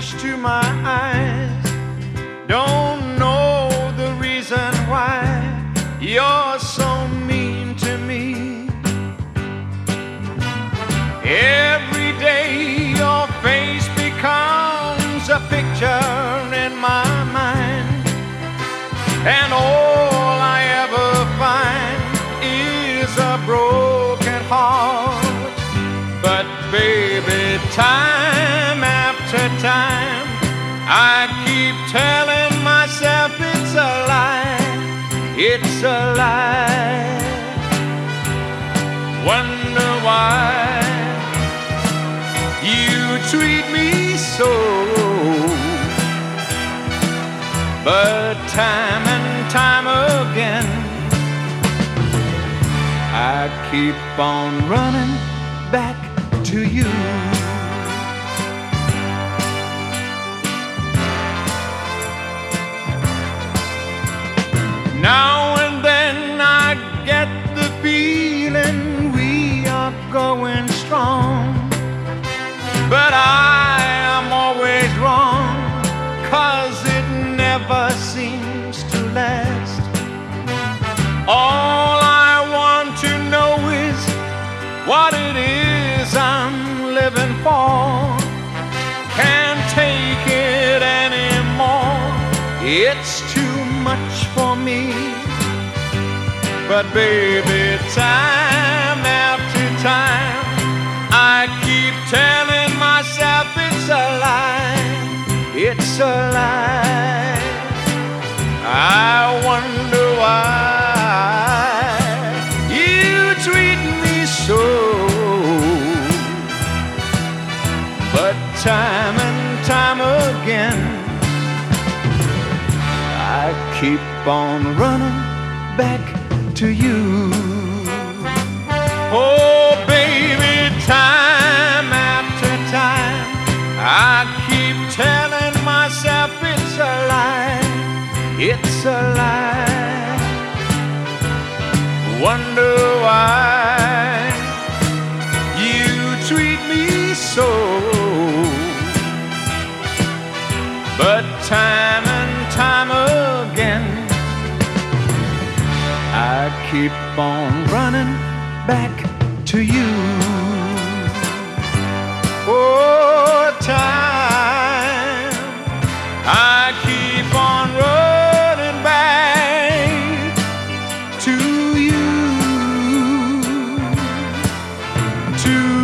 rush to my eyes. Don't know the reason why you're so mean to me. Every day your face becomes a picture in my mind, and all I ever find is a broken heart. But baby, time after time, I keep telling myself it's a lie, it's a lie. Wonder why you treat me so. But time and time again, I keep on running back to you. Now and then I get the feeling we are going strong, but I am always wrong, 'cause it never seems to last. All I want to know is what it is I'm living for. Can't take it anymore, it's too much for me. But baby, time after time, I keep telling myself it's a lie, it's a lie. I wonder why you treat me so. But time and time again, I keep on running back to you. Oh baby, time after time, I keep telling myself it's a lie, it's a lie. Wonder why you treat me so. But time and time again, I keep on running back to you. Oh, time, I keep on running back to you, to